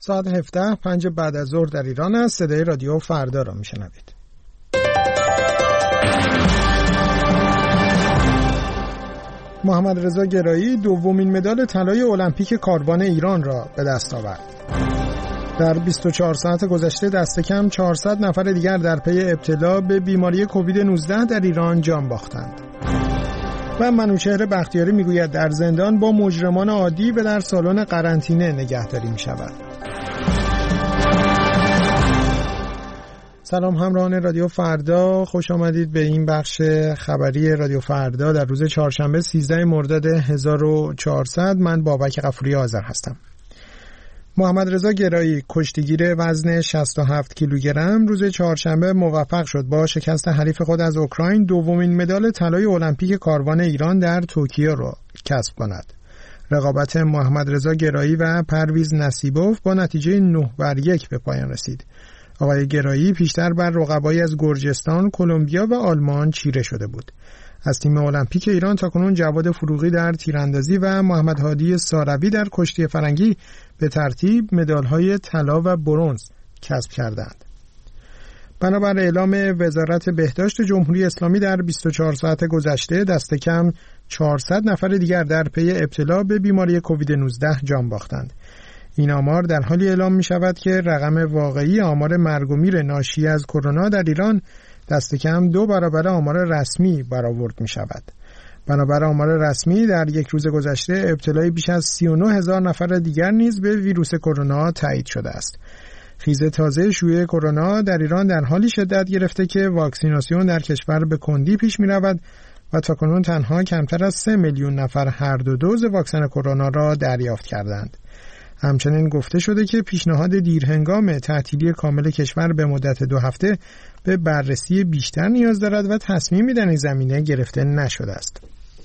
ساعت 17:05 بعد از ظهر در ایران است. صدای رادیو فردا را میشنوید. محمد رضا گرایی دومین مدال طلای المپیک کاروان ایران را به دست آورد. در 24 ساعت گذشته دست کم 400 نفر دیگر در پی ابتلا به بیماری کووید 19 در ایران جان باختند. و منوچهر بختیاری میگوید در زندان با مجرمان عادی و در سالن قرنطینه نگهداری میشود. سلام همراهان رادیو فردا، خوش آمدید به این بخش خبری رادیو فردا در روز چهارشنبه 13 مرداد 1400. من بابک غفوری آذر هستم. محمد رضا گرایی کشتیگیر وزن 67 کیلوگرم روز چهارشنبه موفق شد با شکست حریف خود از اوکراین دومین مدال طلای المپیک کاروان ایران در توکیو را کسب کند. رقابت محمد رضا گرایی و پرویز نصیبوف با نتیجه 9-1 به پایان رسید. آقای گرایی پیشتر بر رقبایی از گرجستان، کلمبیا و آلمان چیره شده بود. از تیم المپیک ایران تاکنون جواد فروغی در تیراندازی و محمد هادی ساروی در کشتی فرنگی به ترتیب مدال‌های طلا و برنز کسب کردند. بنابر اعلام وزارت بهداشت جمهوری اسلامی در 24 ساعت گذشته دست کم 400 نفر دیگر در پی ابتلا به بیماری کووید 19 جان باختند. این آمار در حالی اعلام می شود که رقم واقعی آمار مرگ و میر ناشی از کرونا در ایران دست کم 2 برابر آمار رسمی برآورد می شود. بنابر آمار رسمی در یک روز گذشته ابتلای بیش از 39,000 نفر دیگر نیز به ویروس کرونا تایید شده است. خیز تازه شیوع کرونا در ایران در حالی شدت گرفته که واکسیناسیون در کشور به کندی پیش می رود و تاکنون تنها کمتر از 3 میلیون نفر هر دو دوز واکسن کرونا را دریافت کردند. همچنین گفته شده که پیشنهاد دیرهنگام تعطیلی کامل کشور به مدت 2 هفته به بررسی بیشتر نیاز دارد و تصمیمی در این زمینه گرفته نشده است.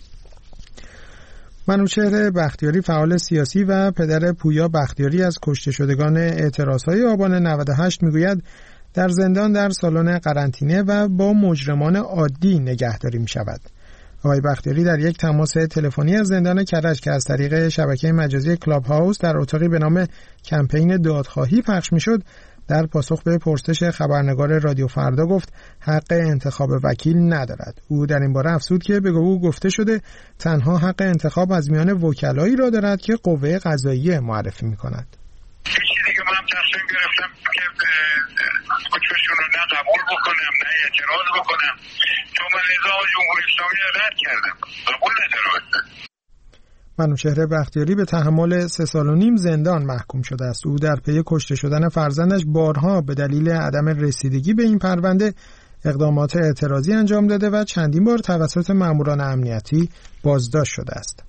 منوچهر بختیاری فعال سیاسی و پدر پویا بختیاری از کشته شدگان اعتراضهای آبان 98 میگوید در زندان در سالن قرنطینه و با مجرمان عادی نگهداری می شود. آقای بختیاری در یک تماس تلفنی از زندان کرج که از طریق شبکه مجازی کلاب هاوس در اتاقی به نام کمپین دادخواهی پخش میشد در پاسخ به پرسش خبرنگار رادیو فردا گفت حق انتخاب وکیل ندارد. او در این باره افزود که به او گفته شده تنها حق انتخاب از میان وکلایی را دارد که قوه قضاییه معرفی میکند. هیچ دیگه من تصمیم گرفتم که حکمشون رو نه قبول بکنم نه اعتراض بکنم، چون من نظام جمهوری اسلامی رو رد کردم، قبول ندارم. منوچهر بختیاری به تحمل 3.5 سال زندان محکوم شده است. او در پی کشته شدن فرزندش بارها به دلیل عدم رسیدگی به این پرونده اقدامات اعتراضی انجام داده و چندین بار توسط ماموران امنیتی بازداشت شده است.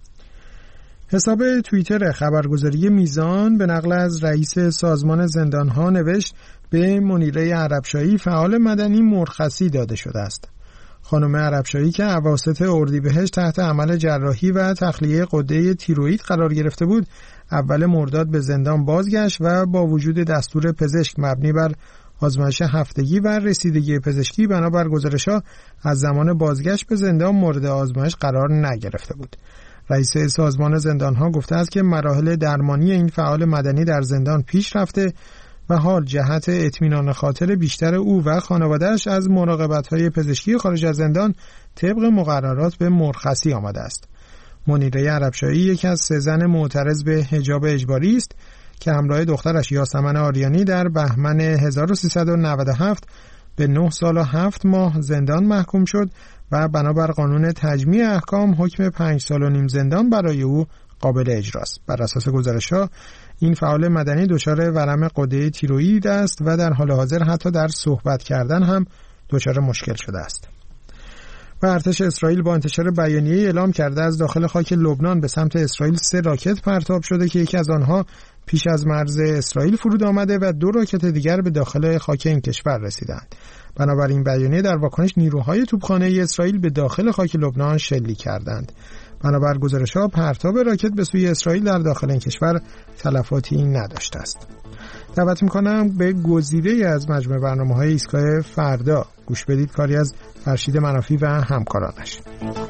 حساب توییتر خبرگزاری میزان به نقل از رئیس سازمان زندانها نوشت به منیره عربشاهی فعال مدنی مرخصی داده شده است. خانم عربشاهی که اواسط اردیبهشت تحت عمل جراحی و تخلیه غده تیروئید قرار گرفته بود، اول مرداد به زندان بازگشت و با وجود دستور پزشک مبنی بر آزمایش هفتگی و رسیدگی پزشکی بنابر گزارش‌ها از زمان بازگشت به زندان مورد آزمایش قرار نگرفته بود. رئیس سازمان زندانها گفته است که مراحل درمانی این فعال مدنی در زندان پیش رفته و حال جهت اطمینان خاطر بیشتر او و خانواده‌اش از مراقبت‌های پزشکی خارج از زندان طبق مقررات به مرخصی آمده است. منیره عربشاهی یکی از 3 زن معترض به حجاب اجباری است که همراه دخترش یاسمن آریانی در بهمن 1397 به 9 سال و 7 ماه زندان محکوم شد و بنابر قانون تجمیع احکام حکم 5 سال و نیم زندان برای او قابل اجراست. بر اساس گزارش‌ها این فعال مدنی دچار ورم غده تیروئید است و در حال حاضر حتی در صحبت کردن هم دچار مشکل شده است. و ارتش اسرائیل با انتشار بیانیه‌ای اعلام کرده از داخل خاک لبنان به سمت اسرائیل 3 راکت پرتاب شده که یکی از آنها پیش از مرز اسرائیل فرود آمده و 2 راکت دیگر به داخل خاک این کشور رسیدند. بنابراین بیانیه در واکنش نیروهای توپخانه اسرائیل به داخل خاک لبنان شلیک کردند. بنابر گزارش‌ها پرتاب راکت به سوی اسرائیل در داخل این کشور تلفاتی نداشته است. دعوت می‌کنم به گزیده‌ای از مجموعه برنامه‌های ایستگاه فردا گوش بدید، کاری از فرشید منافی و همکارانش.